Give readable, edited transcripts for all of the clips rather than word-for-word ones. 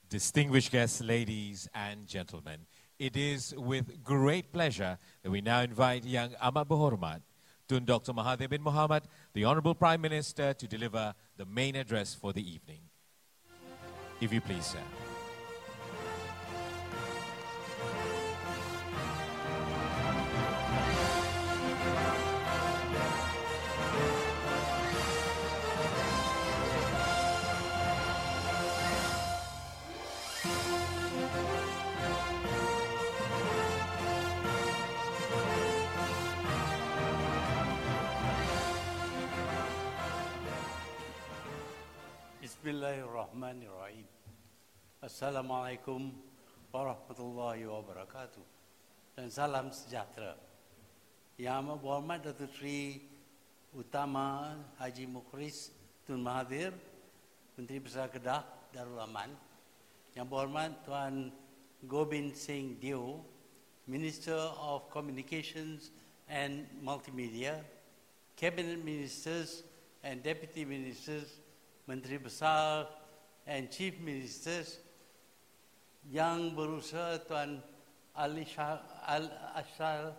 Distinguished guests, ladies and gentlemen, it is with great pleasure that we now invite Yang Amat Berhormat Tun Dr. Mahathir bin Mohamad, the Honorable Prime Minister, to deliver the main address for the evening. If you please, sir. Bismillahirrahmanirrahim. Assalamualaikum warahmatullahi wabarakatuh. Dan salam sejahtera. Yang Amat Berhormat Datuk Seri Utama Haji Mukhris Tun Mahathir, Menteri Besar Kedah Darul Aman. Yang Berhormat Tuan Gobind Singh Deo, Minister of Communications and Multimedia, Cabinet Ministers and Deputy Ministers, Menteri Besar and Chief Ministers, Yang Berusaha Tuan Al-Ishal,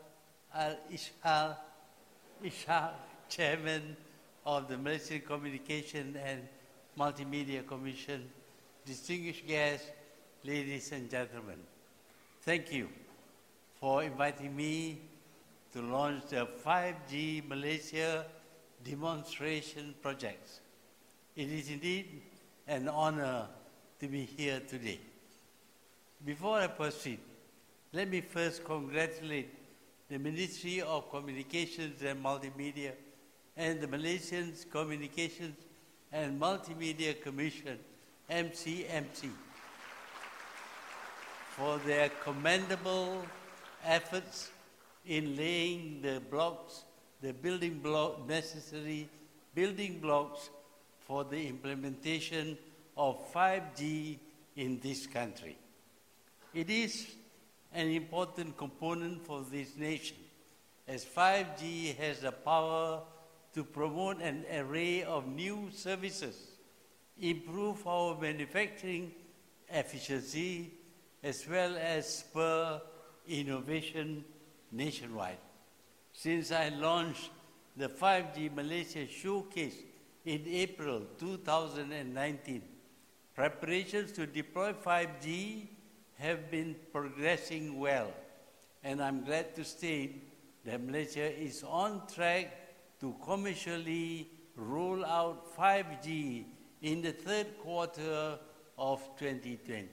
Chairman of the Malaysian Communication and Multimedia Commission, distinguished guests, ladies and gentlemen. Thank you for inviting me to launch the 5G Malaysia demonstration projects. It is indeed an honor to be here today. Before I proceed, let me first congratulate the Ministry of Communications and Multimedia and the Malaysian Communications and Multimedia Commission, MCMC, for their commendable efforts in laying the necessary building blocks for the implementation of 5G in this country. It is an important component for this nation, as 5G has the power to promote an array of new services, improve our manufacturing efficiency, as well as spur innovation nationwide. Since I launched the 5G Malaysia Showcase in April 2019, preparations to deploy 5G have been progressing well, and I'm glad to state that Malaysia is on track to commercially roll out 5G in the third quarter of 2020.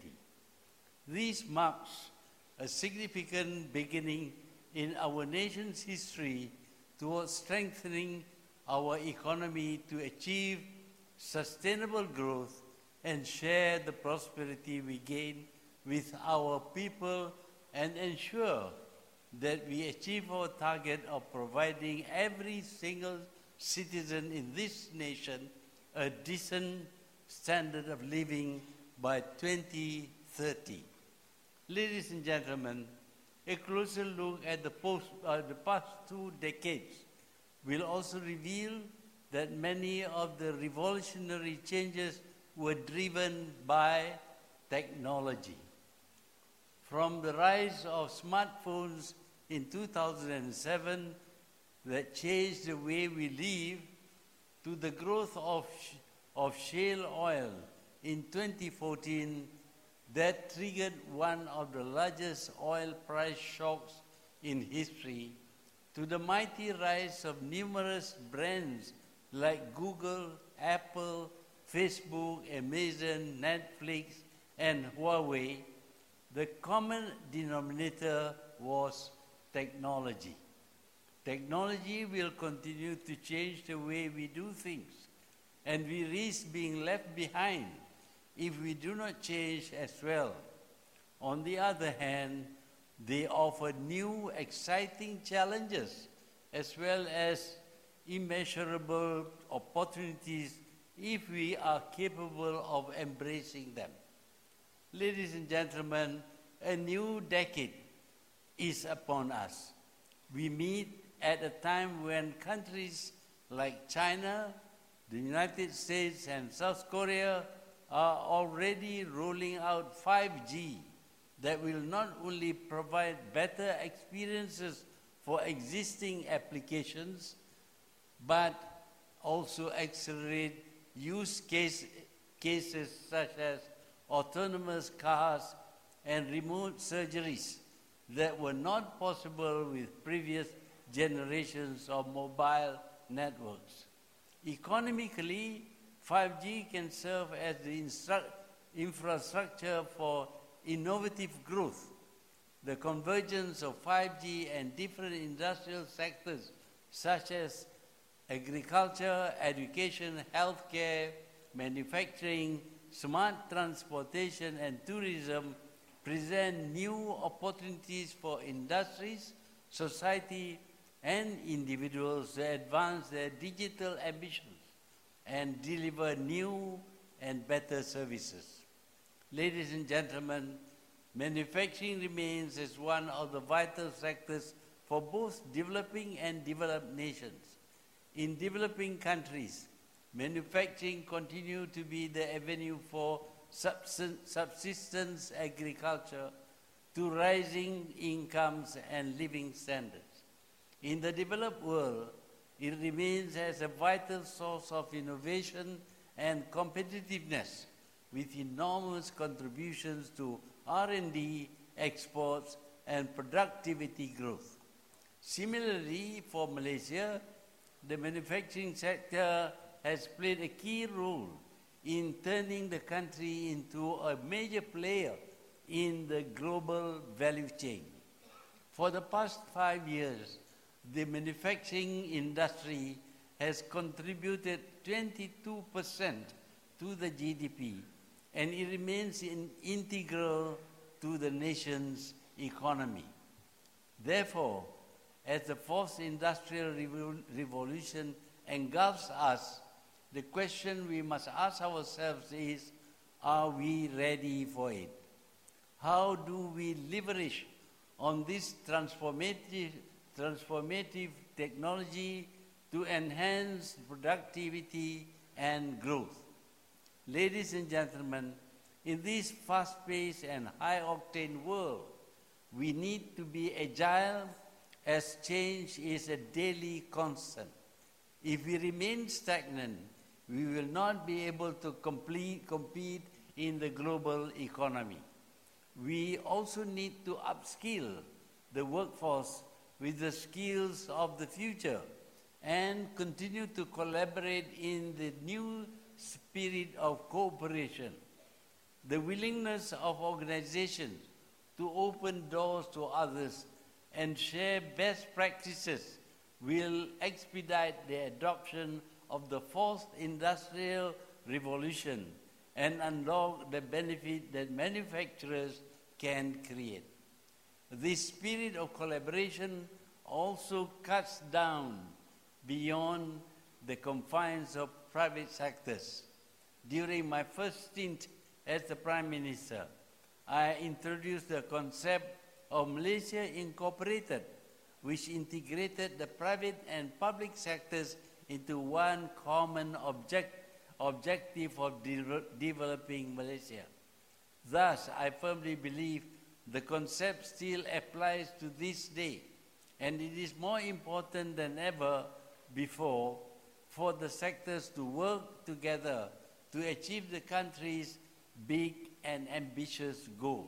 This marks a significant beginning in our nation's history towards strengthening our economy to achieve sustainable growth and share the prosperity we gain with our people and ensure that we achieve our target of providing every single citizen in this nation a decent standard of living by 2030. Ladies and gentlemen, a closer look at the past 2 decades will also reveal that many of the revolutionary changes were driven by technology. From the rise of smartphones in 2007 that changed the way we live, to the growth of shale oil in 2014 that triggered one of the largest oil price shocks in history, to the mighty rise of numerous brands like Google, Apple, Facebook, Amazon, Netflix, and Huawei, the common denominator was technology. Technology will continue to change the way we do things, and we risk being left behind if we do not change as well. On the other hand, they offer new, exciting challenges as well as immeasurable opportunities if we are capable of embracing them. Ladies and gentlemen, a new decade is upon us. We meet at a time when countries like China, the United States, and South Korea are already rolling out 5G that will not only provide better experiences for existing applications, but also accelerate cases such as autonomous cars and remote surgeries that were not possible with previous generations of mobile networks. Economically, 5G can serve as the infrastructure for innovative growth. The convergence of 5G and different industrial sectors such as agriculture, education, healthcare, manufacturing, smart transportation, and tourism present new opportunities for industries, society, and individuals to advance their digital ambitions and deliver new and better services. Ladies and gentlemen, manufacturing remains as one of the vital sectors for both developing and developed nations. In developing countries, manufacturing continues to be the avenue for subsistence agriculture to rising incomes and living standards. In the developed world, it remains as a vital source of innovation and competitiveness, with enormous contributions to R&D, exports, and productivity growth. Similarly, for Malaysia, the manufacturing sector has played a key role in turning the country into a major player in the global value chain. For the past 5 years, the manufacturing industry has contributed 22% to the GDP, and it remains integral to the nation's economy. Therefore, as the fourth industrial revolution engulfs us, the question we must ask ourselves is, are we ready for it? How do we leverage on this transformative technology to enhance productivity and growth? Ladies and gentlemen, in this fast-paced and high-octane world, we need to be agile as change is a daily constant. If we remain stagnant, we will not be able to compete in the global economy. We also need to upskill the workforce with the skills of the future and continue to collaborate in the new spirit of cooperation. The willingness of organizations to open doors to others and share best practices will expedite the adoption of the fourth industrial revolution and unlock the benefit that manufacturers can create. This spirit of collaboration also cuts down beyond the confines of private sectors. During my first stint as the Prime Minister, I introduced the concept of Malaysia Incorporated, which integrated the private and public sectors into one common objective of developing Malaysia. Thus, I firmly believe the concept still applies to this day, and it is more important than ever before for the sectors to work together to achieve the country's big and ambitious goal.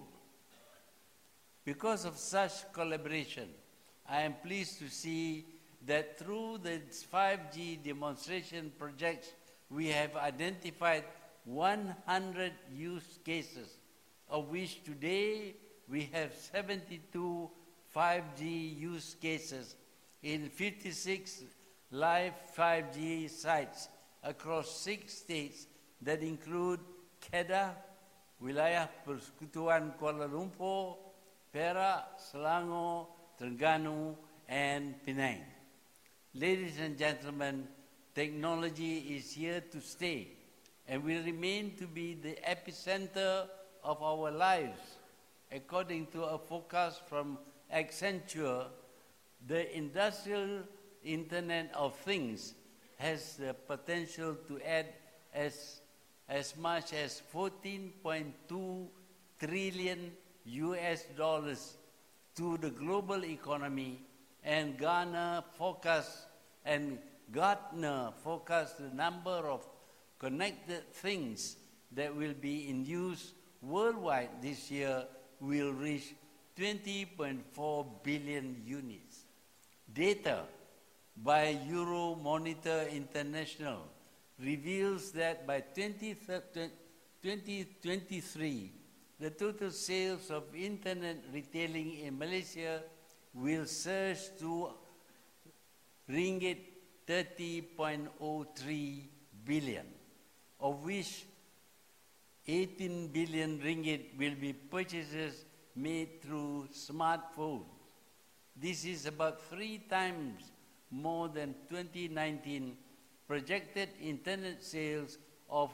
Because of such collaboration, I am pleased to see that through the 5G demonstration projects, we have identified 100 use cases, of which today we have 72 5G use cases in 56 live 5G sites across 6 states that include Kedah, Wilayah Persekutuan Kuala Lumpur, Perak, Selangor, Terengganu, and Penang. Ladies and gentlemen, technology is here to stay and will remain to be the epicenter of our lives. According to a forecast from Accenture, the industrial Internet of Things has the potential to add as as much as $14.2 trillion to the global economy, and Gartner forecasts the number of connected things that will be in use worldwide this year will reach 20.4 billion units. Data by Euromonitor International reveals that by 2023, the total sales of internet retailing in Malaysia will surge to ringgit 30.03 billion, of which 18 billion ringgit will be purchases made through smartphones. This is about 3 times more than 2019 projected internet sales of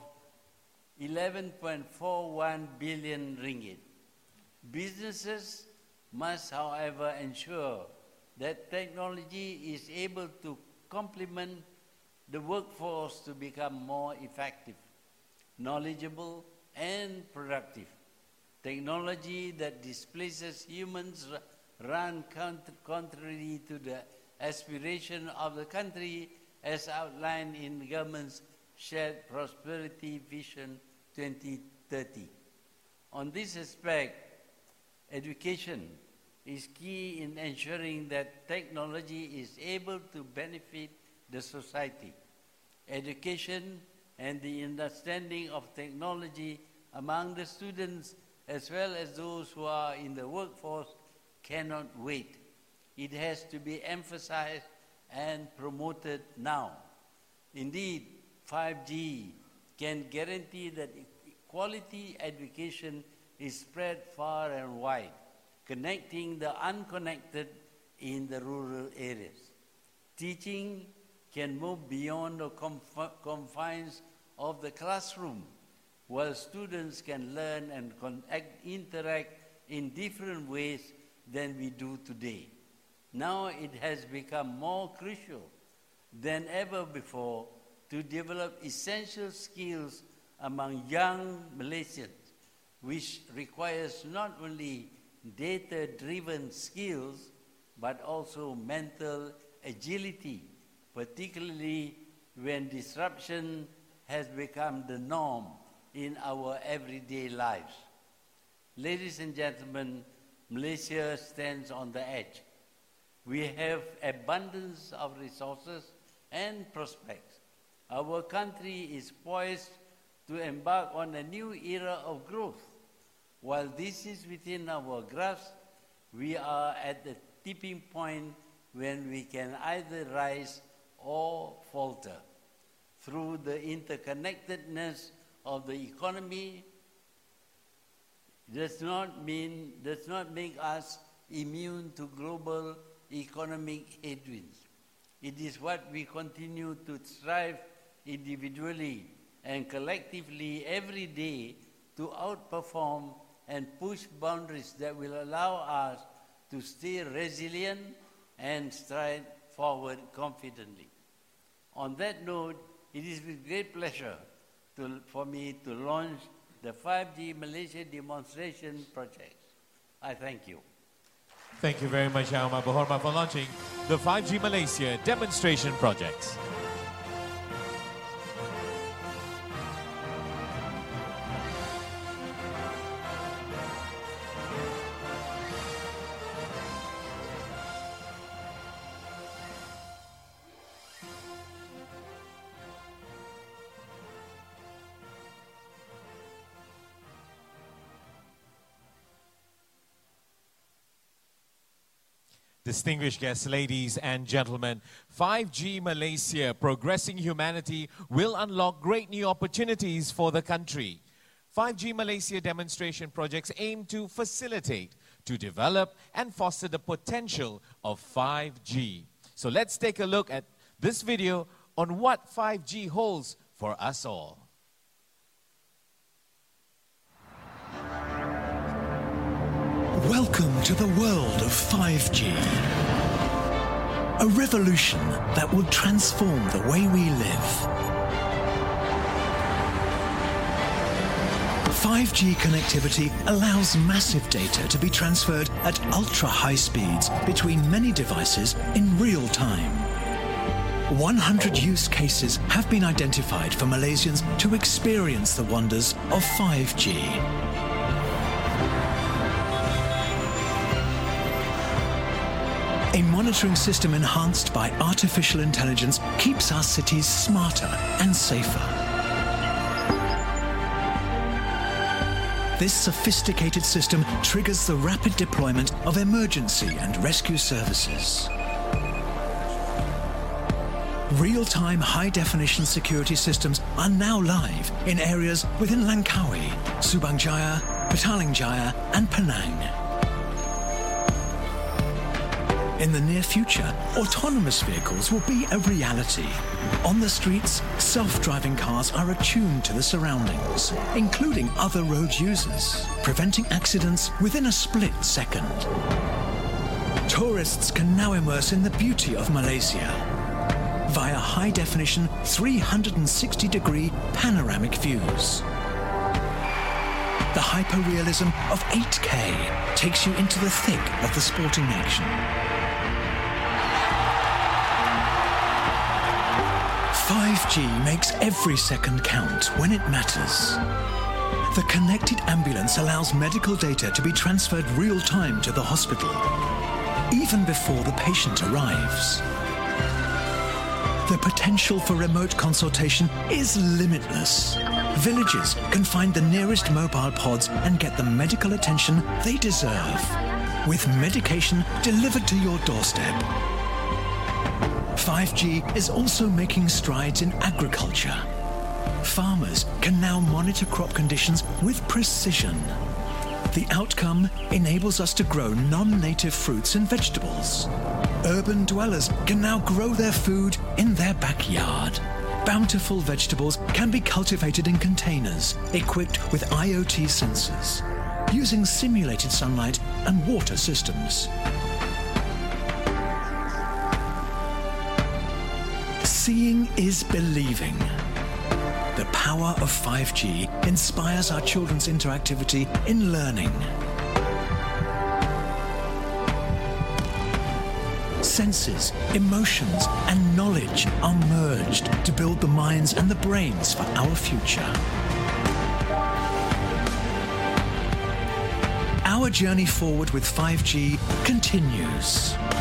11.41 billion ringgit. Businesses must, however, ensure that technology is able to complement the workforce to become more effective, knowledgeable, and productive. Technology that displaces humans run contrary to the aspiration of the country as outlined in the government's Shared Prosperity Vision 2030. On this aspect, education is key in ensuring that technology is able to benefit the society. Education and the understanding of technology among the students as well as those who are in the workforce cannot wait. It has to be emphasized and promoted now. Indeed, 5G can guarantee that quality education is spread far and wide, connecting the unconnected in the rural areas. Teaching can move beyond the confines of the classroom, while students can learn and interact in different ways than we do today. Now it has become more crucial than ever before to develop essential skills among young Malaysians, which requires not only data-driven skills, but also mental agility, particularly when disruption has become the norm in our everyday lives. Ladies and gentlemen, Malaysia stands on the edge. We have abundance of resources and prospects. Our country is poised to embark on a new era of growth. While this is within our grasp, we are at the tipping point when we can either rise or falter. Through the interconnectedness of the economy, does not make us immune to global economic headwinds. It is what we continue to strive individually and collectively every day to outperform and push boundaries that will allow us to stay resilient and stride forward confidently. On that note, it is with great pleasure for me to launch the 5G Malaysia demonstration project. I thank you. Thank you very much, Yang Amat Berhormat, for launching the 5G Malaysia demonstration projects. Distinguished guests, ladies and gentlemen, 5G Malaysia, progressing humanity, will unlock great new opportunities for the country. 5G Malaysia demonstration projects aim to facilitate, to develop and foster the potential of 5G. So let's take a look at this video on what 5G holds for us all. Welcome to the world of 5G. A revolution that will transform the way we live. 5G connectivity allows massive data to be transferred at ultra-high speeds between many devices in real time. 100 use cases have been identified for Malaysians to experience the wonders of 5G. A monitoring system enhanced by artificial intelligence keeps our cities smarter and safer. This sophisticated system triggers the rapid deployment of emergency and rescue services. Real-time high-definition security systems are now live in areas within Langkawi, Subang Jaya, Petaling Jaya and Penang. In the near future, autonomous vehicles will be a reality. On the streets, self-driving cars are attuned to the surroundings, including other road users, preventing accidents within a split second. Tourists can now immerse in the beauty of Malaysia via high-definition 360-degree panoramic views. The hyper-realism of 8K takes you into the thick of the sporting action. 5G makes every second count when it matters. The connected ambulance allows medical data to be transferred real-time to the hospital, even before the patient arrives. The potential for remote consultation is limitless. Villages can find the nearest mobile pods and get the medical attention they deserve, with medication delivered to your doorstep. 5G is also making strides in agriculture. Farmers can now monitor crop conditions with precision. The outcome enables us to grow non-native fruits and vegetables. Urban dwellers can now grow their food in their backyard. Bountiful vegetables can be cultivated in containers equipped with IoT sensors, using simulated sunlight and water systems. Seeing is believing. The power of 5G inspires our children's interactivity in learning. Senses, emotions, and knowledge are merged to build the minds and the brains for our future. Our journey forward with 5G continues.